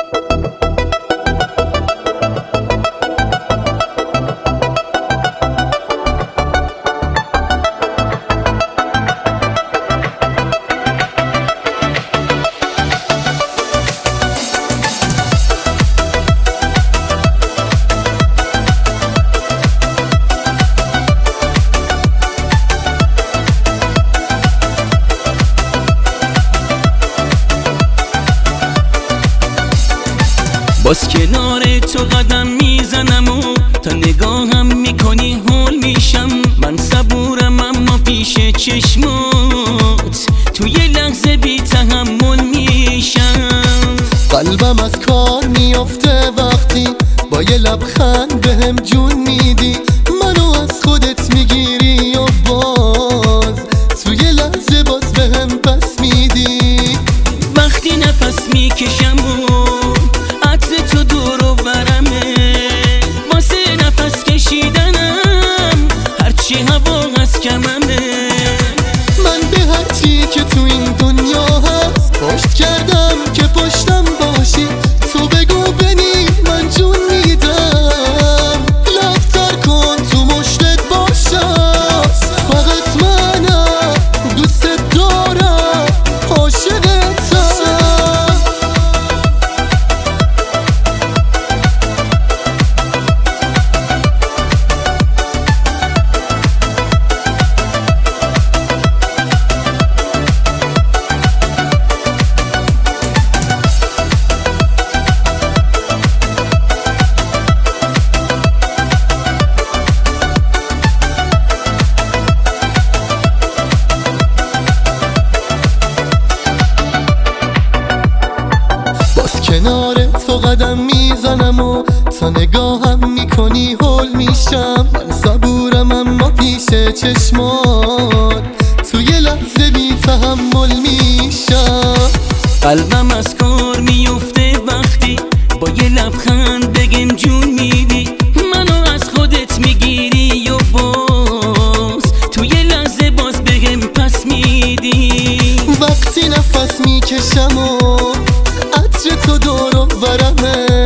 باز کنار تو قدم میزنم و تا نگاهم میکنی هول میشم. من صبورم اما پیش چشمات تو یه لحظه بی تحمل میشم. قلبم از کار میافته وقتی با یه لبخند بهم جون میدی. منو از خودت میگیری و باز تو یه لحظه باز بهم پس میدی. وقتی نفس میکشم و عطر تو دور و برمه، واسه نفس کشیدنم هرچی هوا از کممه. من به هرچی که تو این دنیا هست پشت کردم که پشتم باشی. تو بگو بنی من جون میدم، لبتر کن تو مشتت باشم. فقط منم دوستت دارم، عاشقتم. کنار تو قدم میزنم و تا نگاهم میکنی هول میشم. من صبورم اما پیش چشمات تو یه لحظه بی تحمل میشم. قلبم از کار میفته وقتی با یه لبخند بگم جون میدی. منو از خودت میگیری و باز تو یه لحظه باز بگم پس میدی. وقتی نفس میکشم و عطر تو دور و برمه،